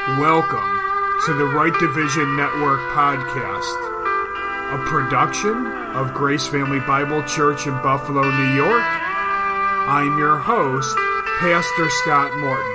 Welcome to the Right Division Network podcast, a production of Grace Family Bible Church in Buffalo, New York. I'm your host, Pastor Scott Morton.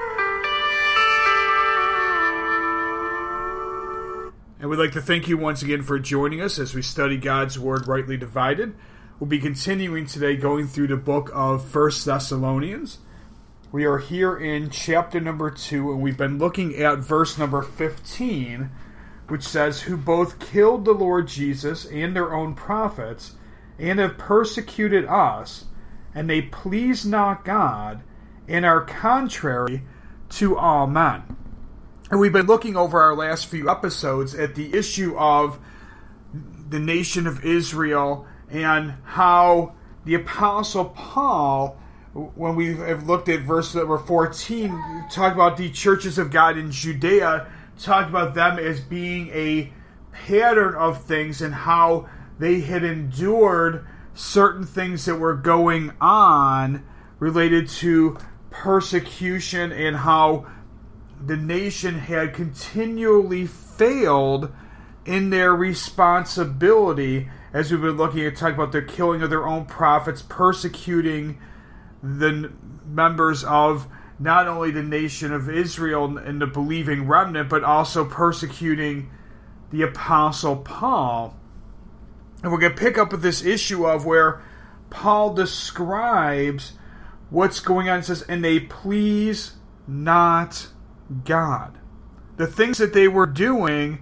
And we'd like to thank you once again for joining us as we study God's Word rightly divided. We'll be continuing today going through the book of 1 Thessalonians. We are here in chapter number 2, and we've been looking at verse number 15, which says, "Who both killed the Lord Jesus and their own prophets, and have persecuted us, and they please not God, and are contrary to all men." And we've been looking over our last few episodes at the issue of the nation of Israel and how the Apostle Paul, when we have looked at verse number 14, talked about the churches of God in Judea, talked about them as being a pattern of things and how they had endured certain things that were going on related to persecution and how the nation had continually failed in their responsibility, as we've been looking at, talking about the killing of their own prophets, persecuting the members of not only the nation of Israel and the believing remnant, but also persecuting the Apostle Paul. And we're going to pick up with this issue of where Paul describes what's going on. It says, "And they please not God." The things that they were doing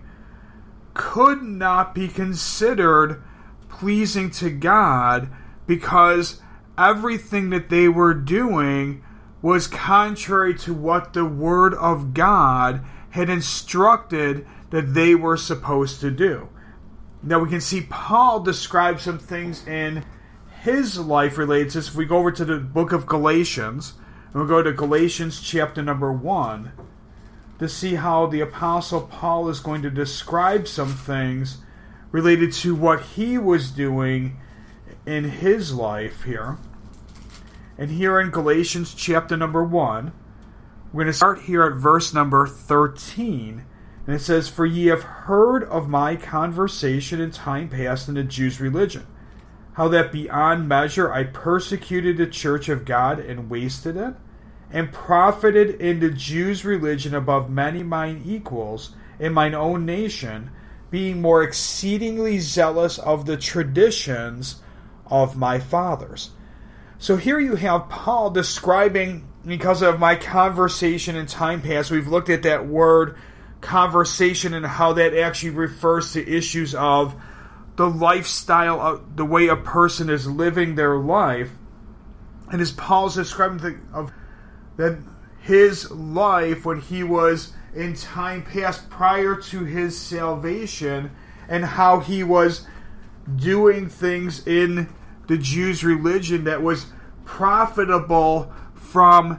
could not be considered pleasing to God because everything that they were doing was contrary to what the Word of God had instructed that they were supposed to do. Now we can see Paul describe some things in his life related to this. If we go over to the book of Galatians, and we'll go to Galatians chapter number 1, to see how the Apostle Paul is going to describe some things related to what he was doing in his life here. And here in Galatians chapter number 1, we're going to start here at verse number 13. And it says, "For ye have heard of my conversation in time past in the Jews' religion, how that beyond measure I persecuted the church of God and wasted it, and profited in the Jews' religion above many mine equals in mine own nation, being more exceedingly zealous of the traditions of my fathers." So here you have Paul describing, because of my conversation in time past, we've looked at that word conversation and how that actually refers to issues of the lifestyle, of the way a person is living their life. And as Paul's describing that his life when he was in time past prior to his salvation, and how he was doing things in the Jews' religion that was profitable from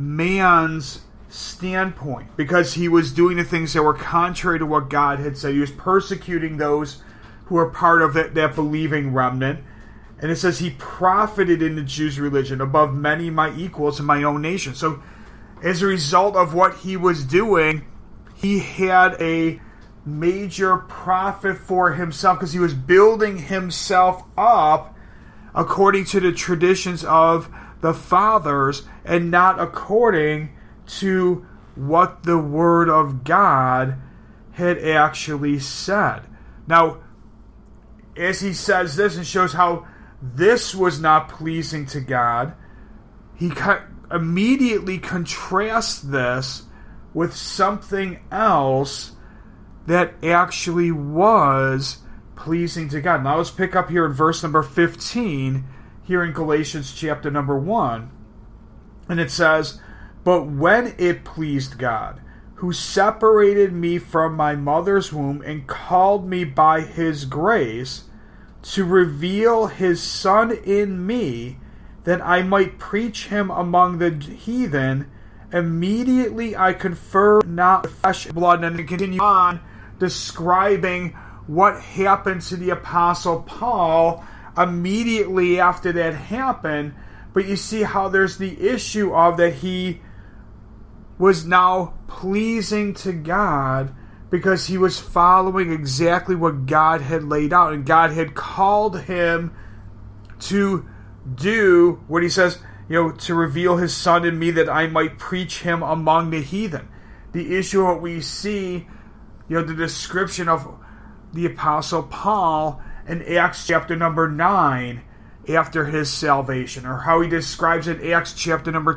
man's standpoint, because he was doing the things that were contrary to what God had said. He was persecuting those who were part of that believing remnant. And it says he profited in the Jews' religion above many my equals in my own nation. So as a result of what he was doing, he had a major profit for himself because he was building himself up according to the traditions of the fathers and not according to what the Word of God had actually said. Now, as he says this and shows how this was not pleasing to God, he immediately contrasts this with something else that actually was pleasing to God. Now let's pick up here in verse number 15, here in Galatians chapter number 1. And it says, "But when it pleased God, who separated me from my mother's womb and called me by his grace, to reveal his Son in me, that I might preach him among the heathen, immediately I confer not flesh and blood." And then continue on describing what happened to the Apostle Paul immediately after that happened. But you see how there's the issue of that he was now pleasing to God because he was following exactly what God had laid out. And God had called him to do what he says, to reveal his Son in me that I might preach him among the heathen. The issue what we see, the description of the Apostle Paul in Acts chapter number 9 after his salvation, or how he describes in Acts chapter number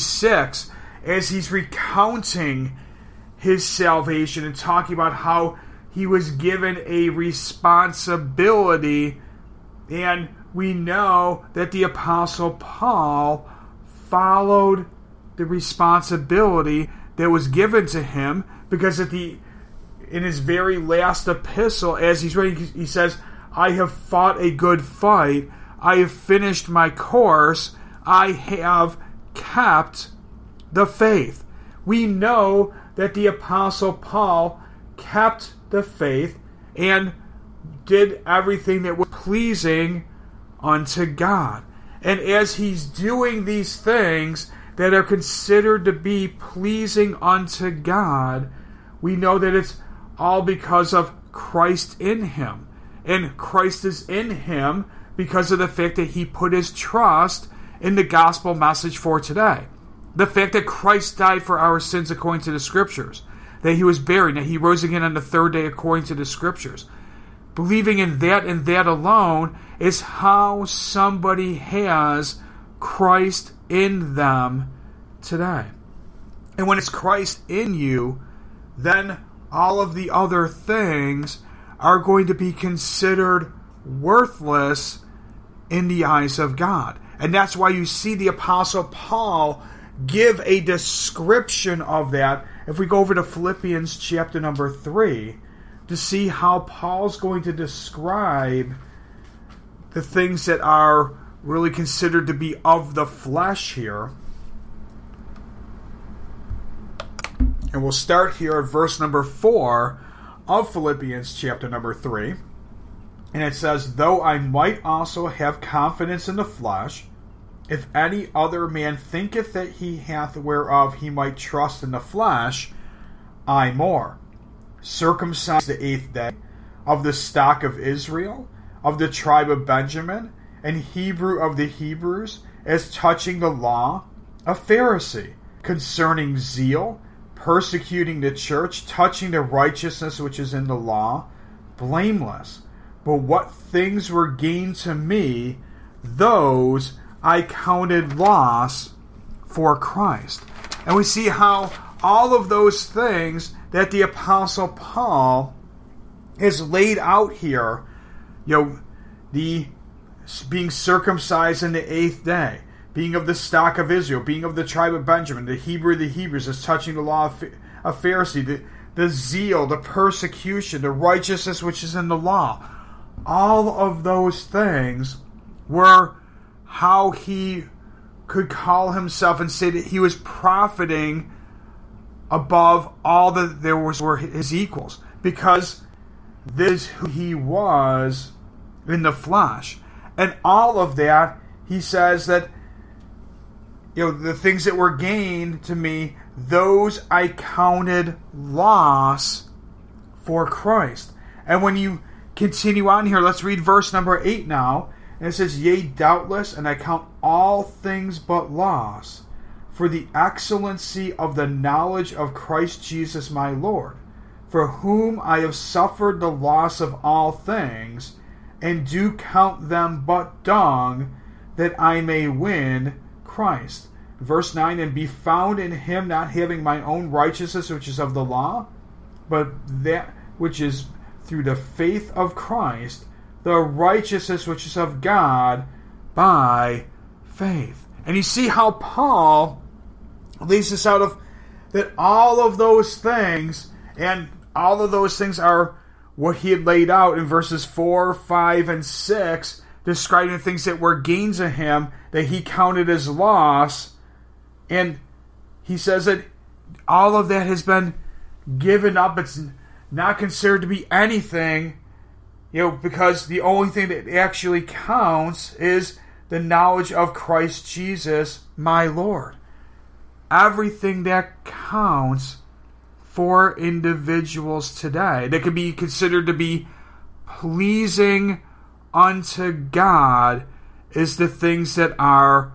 26 as he's recounting his salvation and talking about how he was given a responsibility. And we know that the Apostle Paul followed the responsibility that was given to him, because in his very last epistle, as he's writing, he says, I have fought a good fight, I have finished my course, I have kept the faith. We know that the Apostle Paul kept the faith and did everything that was pleasing unto God. And as he's doing these things that are considered to be pleasing unto God, we know that it's all because of Christ in him. And Christ is in him because of the fact that he put his trust in the gospel message for today. The fact that Christ died for our sins according to the Scriptures, that he was buried, that he rose again on the third day according to the Scriptures. Believing in that and that alone is how somebody has Christ in them today. And when it's Christ in you, then all of the other things are going to be considered worthless in the eyes of God. And that's why you see the Apostle Paul give a description of that. If we go over to Philippians chapter number 3, to see how Paul's going to describe the things that are really considered to be of the flesh here. And we'll start here at verse number 4 of Philippians chapter number 3. And it says, though I might also have confidence in the flesh, if any other man thinketh that he hath whereof he might trust in the flesh, I more. Circumcised the 8th day, of the stock of Israel, of the tribe of Benjamin, and Hebrew of the Hebrews, as touching the law, a Pharisee, concerning zeal, persecuting the church, touching the righteousness which is in the law, blameless. But what things were gained to me, those I counted loss for Christ. And we see how all of those things that the Apostle Paul has laid out here, the being circumcised in the 8th day, being of the stock of Israel, being of the tribe of Benjamin, the Hebrew of the Hebrews, as touching the law of Pharisee, the zeal, the persecution, the righteousness which is in the law. All of those things were how he could call himself and say that he was profiting above all that there were his equals, because this is who he was in the flesh. And all of that, he says that, the things that were gained to me, those I counted loss for Christ. And when you continue on here, let's read verse number 8 now. And it says, yea, doubtless, and I count all things but loss, for the excellency of the knowledge of Christ Jesus my Lord, for whom I have suffered the loss of all things, and do count them but dung, that I may win Christ. Verse 9, and be found in him, not having my own righteousness which is of the law, but that which is through the faith of Christ, the righteousness which is of God by faith. And you see how Paul leads us out of that all of those things, and all of those things are what he had laid out in verses 4, 5, and 6, describing the things that were gains to him that he counted as loss. And he says that all of that has been given up. It's not considered to be anything, because the only thing that actually counts is the knowledge of Christ Jesus, my Lord. Everything that counts for individuals today that can be considered to be pleasing unto God is the things that are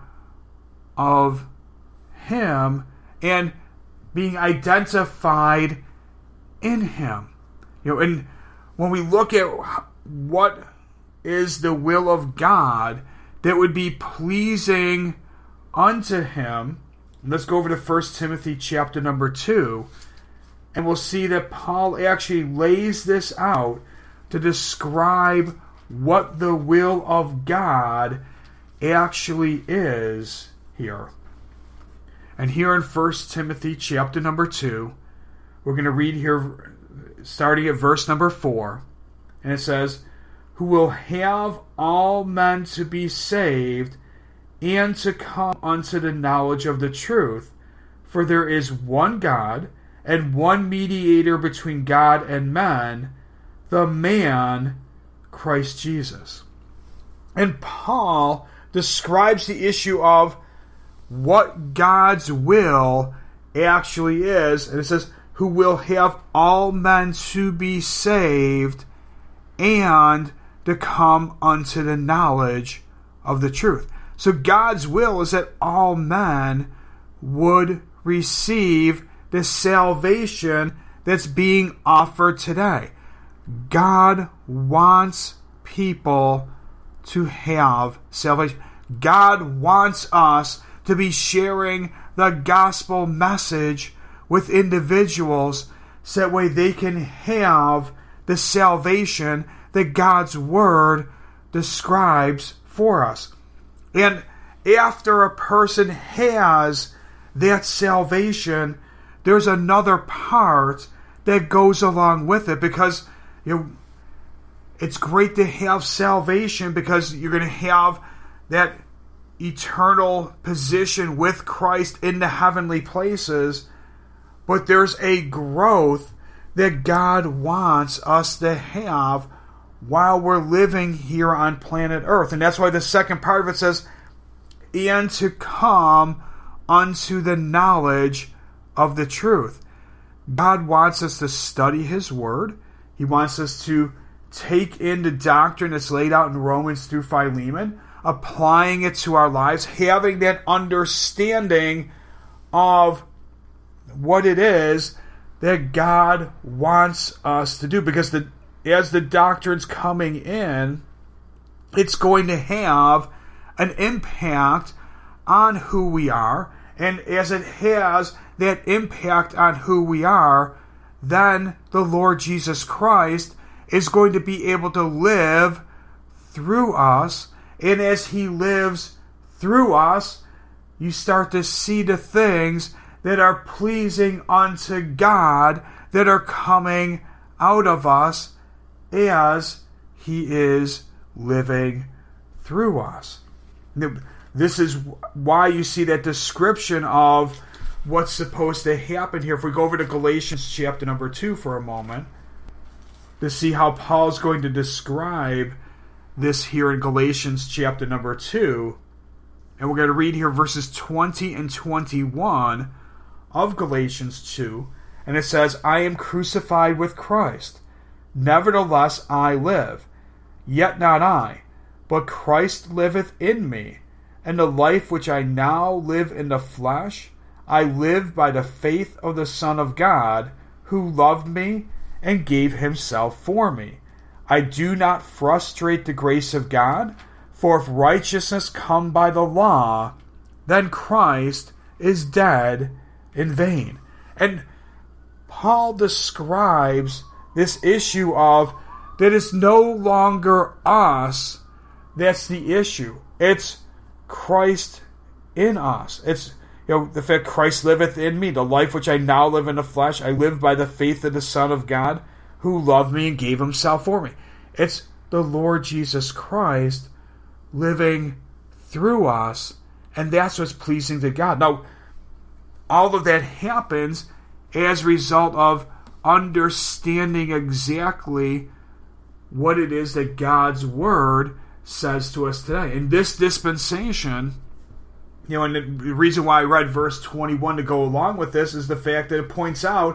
of Him and being identified in Him. And when we look at what is the will of God that would be pleasing unto Him, let's go over to 1 Timothy chapter number 2, and we'll see that Paul actually lays this out to describe what the will of God actually is here. And here in 1 Timothy chapter number 2, we're going to read here starting at verse number 4. And it says, "Who will have all men to be saved and to come unto the knowledge of the truth. For there is one God and one mediator between God and men, the man Christ Jesus." And Paul describes the issue of what God's will actually is. And it says, "Who will have all men to be saved and to come unto the knowledge of the truth." So God's will is that all men would receive the salvation that's being offered today. God wants people to have salvation. God wants us to be sharing the gospel message with individuals so that way they can have the salvation that God's Word describes for us. And after a person has that salvation, there's another part that goes along with it, because it's great to have salvation because you're going to have that eternal position with Christ in the heavenly places, but there's a growth that God wants us to have while we're living here on planet Earth. And that's why the second part of it says, "and to come unto the knowledge of the truth." God wants us to study His Word. He wants us to take in the doctrine that's laid out in Romans through Philemon, applying it to our lives, having that understanding of what it is that God wants us to do. Because as the doctrine's coming in, it's going to have an impact on who we are. And as it has that impact on who we are, then the Lord Jesus Christ is going to be able to live through us. And as He lives through us, you start to see the things that are pleasing unto God that are coming out of us as He is living through us. This is why you see that description of what's supposed to happen here. If we go over to Galatians chapter number 2 for a moment, to see how Paul's going to describe this here in Galatians chapter number 2. And we're going to read here verses 20 and 21 of Galatians 2. And it says, "I am crucified with Christ. Nevertheless I live. Yet not I, but Christ liveth in me. And the life which I now live in the flesh, I live by the faith of the Son of God, who loved me and gave Himself for me. I do not frustrate the grace of God, for if righteousness come by the law, then Christ is dead in vain." And Paul describes this issue of that it's no longer us that's the issue. It's Christ in us. It's the fact Christ liveth in me, the life which I now live in the flesh, I live by the faith of the Son of God, who loved me and gave Himself for me. It's the Lord Jesus Christ living through us, and that's what's pleasing to God. Now, all of that happens as a result of understanding exactly what it is that God's Word says to us today. In this dispensation, and the reason why I read verse 21 to go along with this is the fact that it points out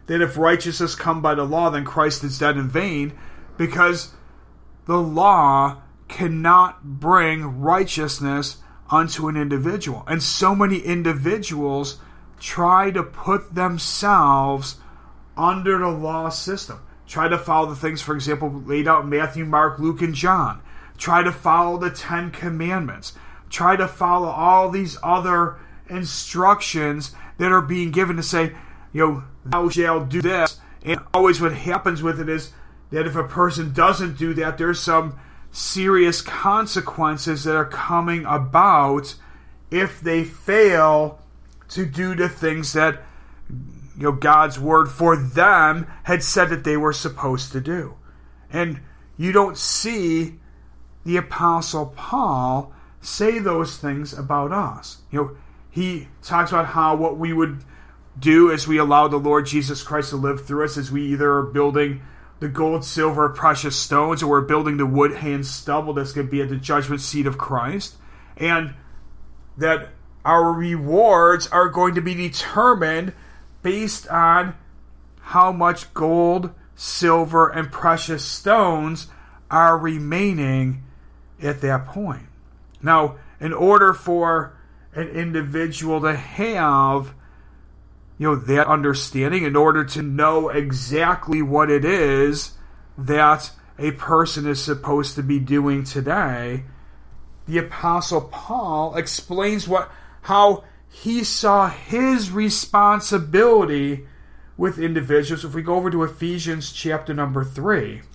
that if righteousness come by the law, then Christ is dead in vain, because the law cannot bring righteousness unto an individual. And so many individuals try to put themselves under the law system. Try to follow the things, for example, laid out in Matthew, Mark, Luke, and John. Try to follow the 10 Commandments. Try to follow all these other instructions that are being given to say, thou shalt do this. And always what happens with it is that if a person doesn't do that, there's some serious consequences that are coming about if they fail to do the things that God's word for them had said that they were supposed to do. And you don't see the Apostle Paul say those things about us. He talks about how what we would do as we allow the Lord Jesus Christ to live through us, as we either are building the gold, silver, precious stones, or we're building the wood, hay, and stubble that's going to be at the judgment seat of Christ, and that our rewards are going to be determined based on how much gold, silver, and precious stones are remaining at that point. Now, in order for an individual to have that understanding, in order to know exactly what it is that a person is supposed to be doing today, the Apostle Paul explains how he saw his responsibility with individuals. If we go over to Ephesians chapter number 3,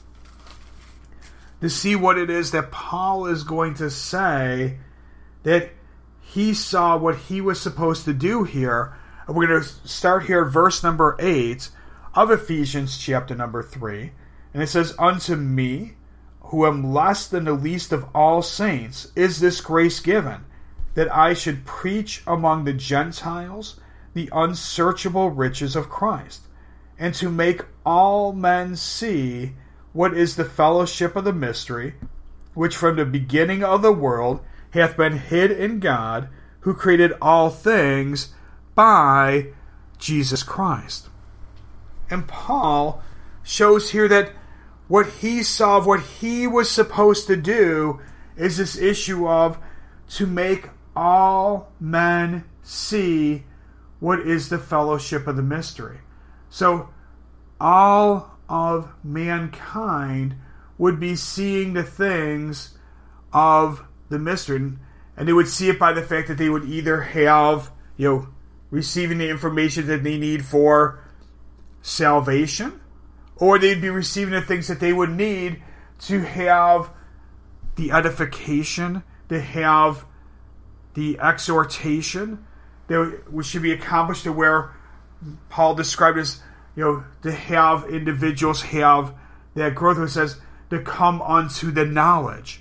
to see what it is that Paul is going to say that he saw what he was supposed to do here. We're going to start here at verse number 8 of Ephesians chapter number 3. And it says, "Unto me, who am less than the least of all saints, is this grace given, that I should preach among the Gentiles the unsearchable riches of Christ, and to make all men see what is the fellowship of the mystery, which from the beginning of the world hath been hid in God, who created all things by Jesus Christ." And Paul shows here that what he saw, what he was supposed to do, is this issue of to make all men see what is the fellowship of the mystery. So all of mankind would be seeing the things of the mystery, and they would see it by the fact that they would either have, receiving the information that they need for salvation, or they'd be receiving the things that they would need to have the edification, to have the exhortation that should be accomplished, to where Paul described as, to have individuals have that growth. It says to come unto the knowledge.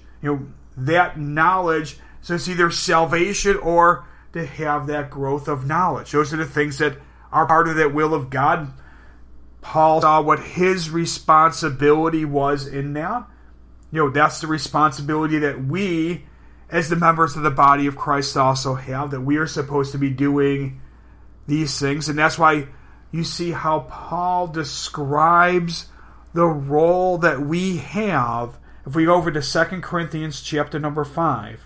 That knowledge, so it's either salvation or to have that growth of knowledge. Those are the things that are part of that will of God. Paul saw what his responsibility was in that. That's the responsibility that we, as the members of the body of Christ, also have, that we are supposed to be doing these things. And that's why you see how Paul describes the role that we have. If we go over to 2 Corinthians chapter number 5,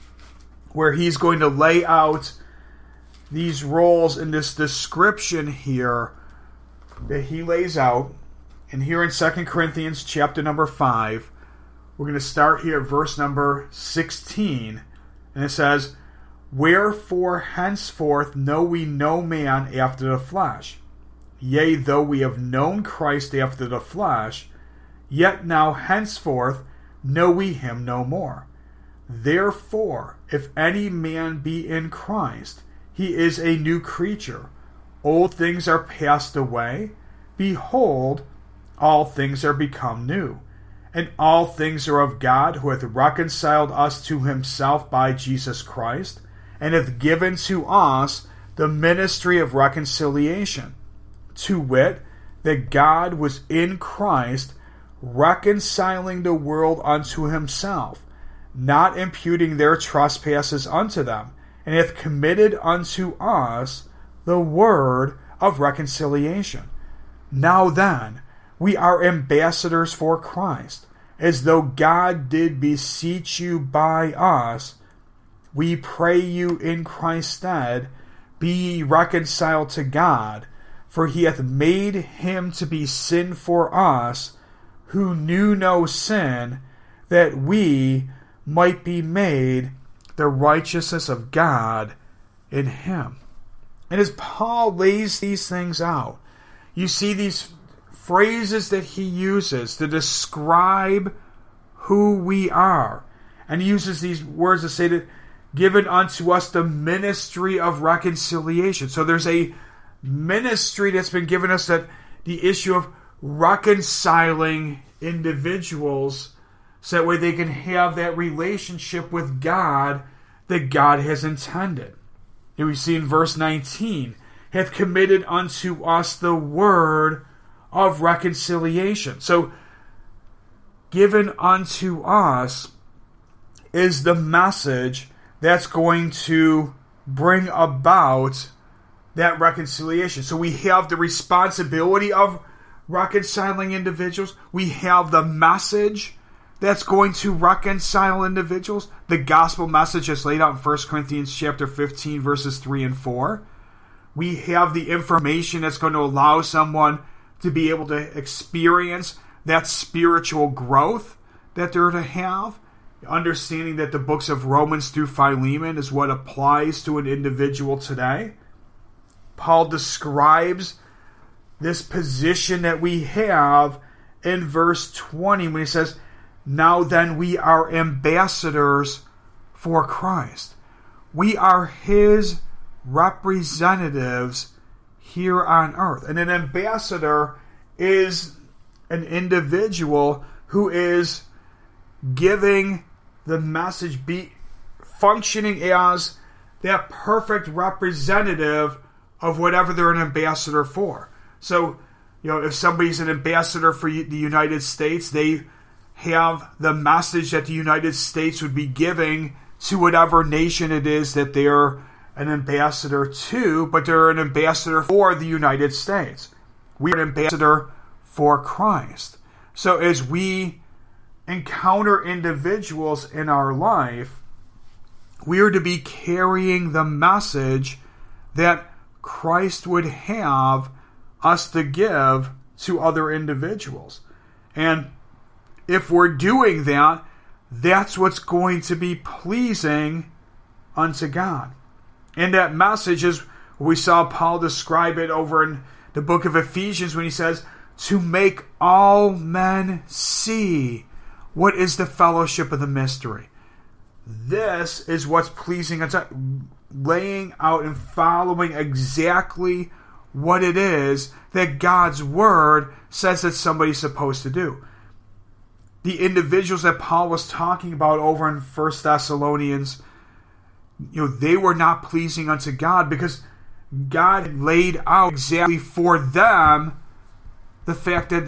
where he's going to lay out these roles in this description here that he lays out. And here in 2 Corinthians chapter number 5, we're going to start here at verse number 16. And it says, "Wherefore henceforth know we no man after the flesh. Yea, though we have known Christ after the flesh, yet now henceforth know we him no more. Therefore, if any man be in Christ, he is a new creature. Old things are passed away. Behold, all things are become new. And all things are of God, who hath reconciled us to himself by Jesus Christ, and hath given to us the ministry of reconciliation, to wit, that God was in Christ, reconciling the world unto himself, not imputing their trespasses unto them, and hath committed unto us the word of reconciliation. Now then, we are ambassadors for Christ, as though God did beseech you by us. We pray you in Christ's stead, be ye reconciled to God, for he hath made him to be sin for us, who knew no sin, that we might be made the righteousness of God in him. And as Paul lays these things out, you see these phrases that he uses to describe who we are. And he uses these words to say that given unto us the ministry of reconciliation. So there's a ministry that's been given us, that the issue of reconciling individuals so that way they can have that relationship with God that God has intended. And we see in verse 19, hath committed unto us the word of reconciliation. So, given unto us is the message that's going to bring about that reconciliation. So we have the responsibility of reconciling individuals. We have the message that's going to reconcile individuals. The gospel message is laid out in 1 Corinthians chapter 15, verses 3 and 4. We have the information that's going to allow someone to be able to experience that spiritual growth that they're to have. Understanding that the books of Romans through Philemon is what applies to an individual today. Paul describes this position that we have in verse 20 when he says, now then we are ambassadors for Christ. We are his representatives here on earth. And an ambassador is an individual who is giving the message, functioning as that perfect representative of whatever they're an ambassador for. So, if somebody's an ambassador for the United States, they have the message that the United States would be giving to whatever nation it is that they're an ambassador to, but they're an ambassador for the United States. We are an ambassador for Christ. So as we encounter individuals in our life, we are to be carrying the message that Christ would have us to give to other individuals. And if we're doing that, that's what's going to be pleasing unto God. And that message is, we saw Paul describe it over in the book of Ephesians when he says, to make all men see what is the fellowship of the mystery. This is what's pleasing unto God, laying out and following exactly what it is that God's word says that somebody's supposed to do. The individuals that Paul was talking about over in 1 Thessalonians, they were not pleasing unto God because God laid out exactly for them the fact that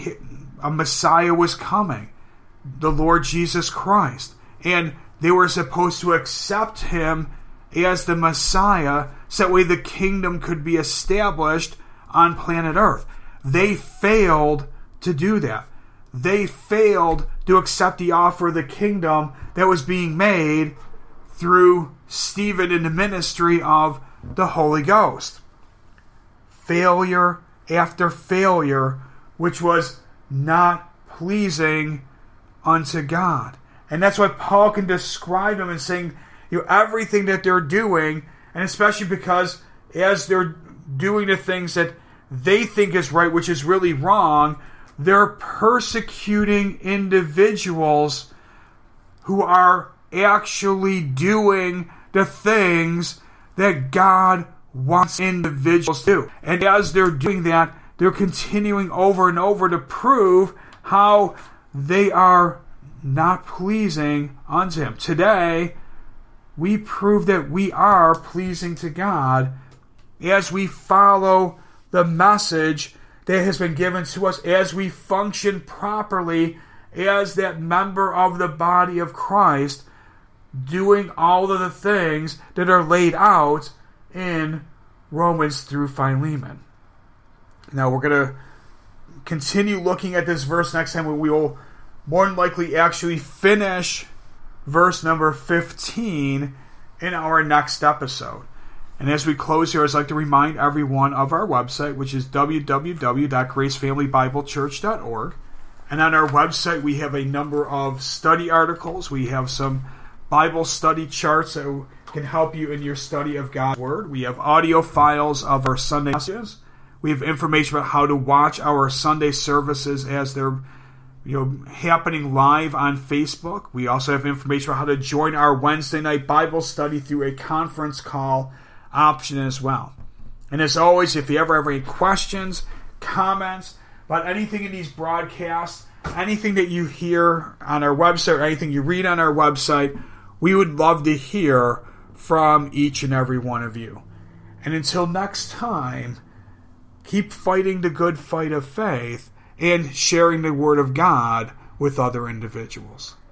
a Messiah was coming, the Lord Jesus Christ. And they were supposed to accept him as the Messiah so that way the kingdom could be established on planet Earth. They failed to do that. They failed to accept the offer of the kingdom that was being made through Stephen in the ministry of the Holy Ghost. Failure after failure, which was not pleasing unto God. And that's why Paul can describe them and saying, everything that they're doing, and especially because as they're doing the things that they think is right, which is really wrong, they're persecuting individuals who are actually doing the things that God wants individuals to do. And as they're doing that, they're continuing over and over to prove how they are not pleasing unto him. Today, we prove that we are pleasing to God as we follow the message that has been given to us, as we function properly as that member of the body of Christ, doing all of the things that are laid out in Romans through Philemon. Now we're going to continue looking at this verse next time, when we will more than likely actually finish verse number 15 in our next episode. And as we close here, I'd like to remind everyone of our website, which is www.gracefamilybiblechurch.org. And on our website, we have a number of study articles. We have some Bible study charts that can help you in your study of God's Word. We have audio files of our Sunday messages. We have information about how to watch our Sunday services as they're happening live on Facebook. We also have information about how to join our Wednesday night Bible study through a conference call option as well. And as always, if you ever have any questions, comments about anything in these broadcasts, anything that you hear on our website or anything you read on our website, we would love to hear from each and every one of you. And until next time, keep fighting the good fight of faith and sharing the Word of God with other individuals.